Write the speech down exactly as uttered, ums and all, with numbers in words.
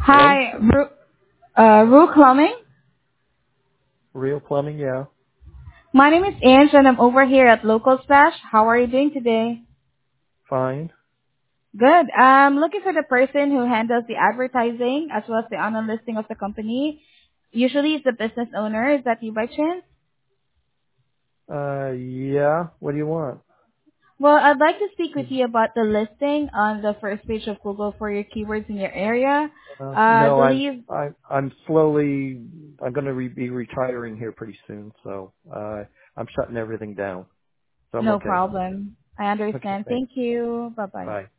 Hello? Hi, Ru, uh, Ru Plumbing. Real plumbing, yeah. My name is Ange and I'm over here at Local Splash. How are you doing today? Fine. Good. I'm looking for the person who handles the advertising as well as the online listing of the company. Usually it's the business owner. Is that you by chance? Uh, yeah. What do you want? Well, I'd like to speak with you about the listing on the first page of Google for your keywords in your area. Uh, Uh, I no, I'm, believe, I, I'm slowly, I'm going to re- be retiring here pretty soon, so, uh, I'm shutting everything down. So I'm no okay. problem. I Okay, understand. thanks. Thank you. Bye-bye. Bye.